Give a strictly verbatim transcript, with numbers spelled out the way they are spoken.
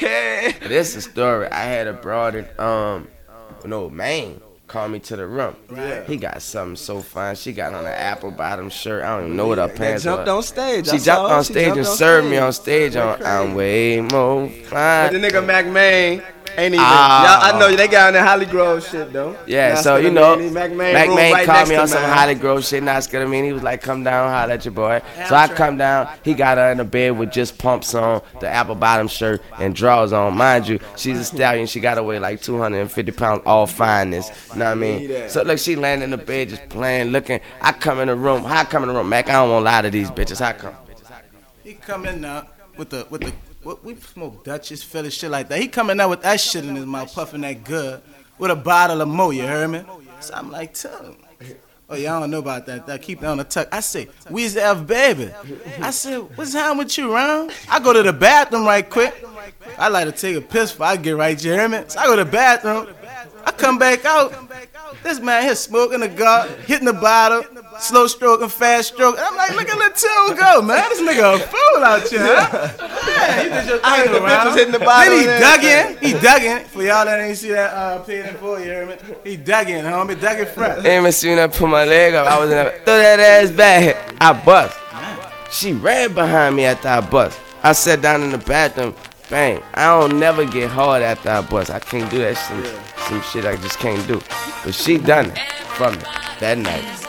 This is a story. I had a broad in um, no Maine. Called me to the room. Yeah. He got something so fine. She got on an apple bottom shirt. I don't even know what her That pants jumped were. on stage. She I jumped saw her. on She stage jumped and on served me stage. on stage on Crazy. I'm way more fine. But the nigga Mac Main ain't even. Ah. Y'all, I know they got on that Holly Grove shit though. Yeah, Not so you Scudamini, know, Mac Main, Mac room Main right called next me to on some mine. Holly Grove shit, not Scudamini. He was like, come down, holla at your boy. So I come down, he got her in the bed with just pumps on, the apple bottom shirt, and drawers on. Mind you, she's a stallion, she got to weigh like two hundred fifty pounds, all fineness. You know what I mean? So look, she laying in the bed just playing, looking. I come in the room, how I come in the room? Mac, I don't want to lie to these bitches, how come? He come in now with the with the what we smoke Dutchess, Philly, shit like that. He coming out with that shit in his mouth, puffing that good, with a bottle of Mo. You heard me? So I'm like, tell him. Oh, y'all don't know about that. That keep it on the tuck. I say, Weezy F baby. I said, what's wrong with you, Ron? I go to the bathroom right quick. I like to take a piss before I get right. You hear me? So I go to the bathroom. I come back out. This man here smoking the gut, hitting the bottle, slow stroke and fast stroke. And I'm like, look at little two go, man. This nigga a fool out here, huh? Man, you did your I heard thing the around. bitches hitting the bottle. Then he and dug everything. in. He dug in. For y'all that ain't see that uh, paid in full, you hear me? He dug in, homie. Dug in front. Ain't even soon I put my leg up, I was in there, throw that ass back. I bust. She ran behind me after I bust. I sat down in the bathroom. Bang, I don't never get hard after I bust. I can't do that shit. Some shit I just can't do. But she done it for me that night.